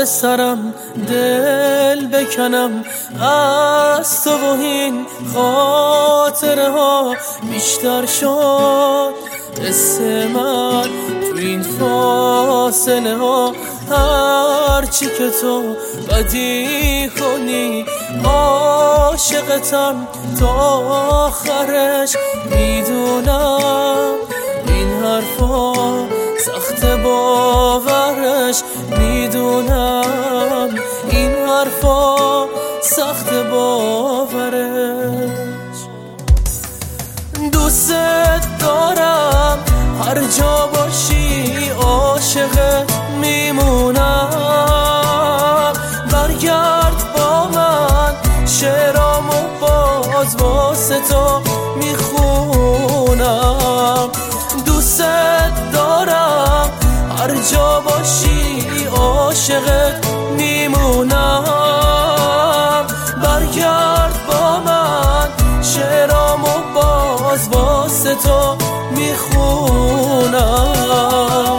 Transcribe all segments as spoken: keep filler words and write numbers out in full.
دور سرم دل بکنم از تو و این خاطره ها بیشتر شد قصه من تو این فاصله ها. هرچی که تو بدی کنی عاشقتم تا آخرش. میدونم این حرفا سخت باورش، میدونم این حرفا سخت باورش. دوست دارم هر جا باشی عاشقت میمونم. برگرد با من شعرامو باز واسه تو میخونم. دوست دارم هر جا باشی عاشقت میمونم. برگرد با من شعرامو باز واسه تو میخونم.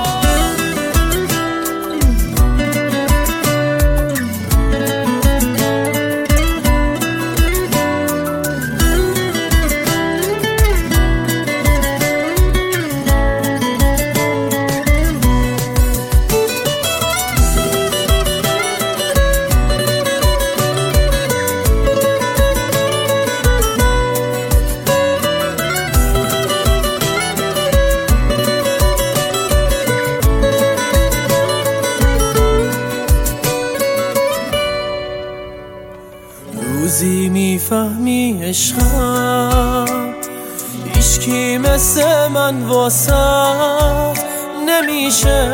روزی میفهمی عشقم هیچکی مثل من واسط نمیشه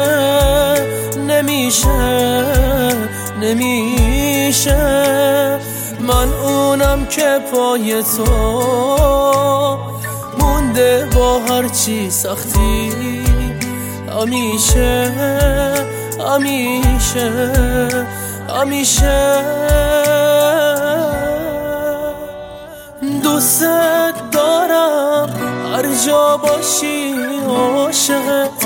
نمیشه نمیشه. من اونم که پای تو مونده با هرچی سختی همیشه همیشه همیشه. دوست دارم هر جا باشی عاشقت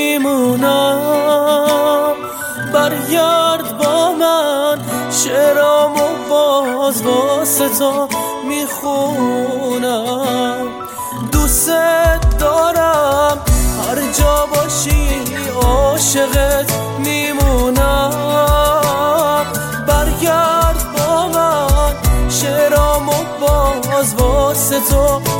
میمونم. برگرد با من شعرامو باز واسه تو میخونم. دوست دارم هر جا باشی عاشقت میمونم. برگرد با من شعرامو باز واسه تو